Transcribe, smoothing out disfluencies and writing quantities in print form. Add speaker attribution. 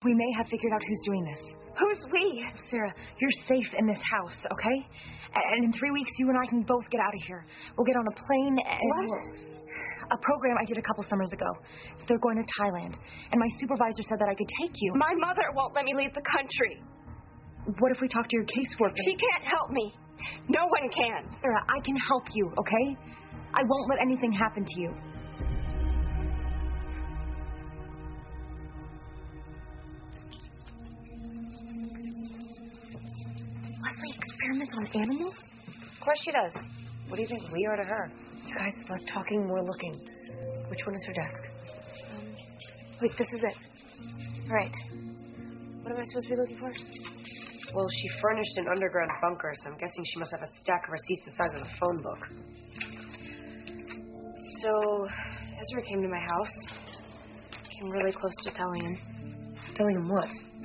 Speaker 1: We may have figured out who's doing this.
Speaker 2: Who's we?
Speaker 1: Sarah, you're safe in this house, okay? And in 3 weeks, you and I can both get out of here. We'll get on a plane and...
Speaker 2: What?
Speaker 1: A program I did a couple summers ago. They're going to Thailand. And my supervisor said that I could take you.
Speaker 2: My mother won't let me leave the country.
Speaker 1: What if we talk to your caseworker?
Speaker 2: She can't help me. No one can.
Speaker 1: Sarah, I can help you, okay? I won't let anything happen to you. Leslie experiments on animals?
Speaker 3: Of course she does. What do you think we are to her?
Speaker 1: You guys, less talking, more looking. Which one is her desk? Wait, this is it. All right. What am I supposed to be looking for?
Speaker 3: Well, she furnished an underground bunker, so I'm guessing she must have a stack of receipts the size of a phone book. So, Ezra came to my house. Came really close to telling him.
Speaker 1: Telling him what?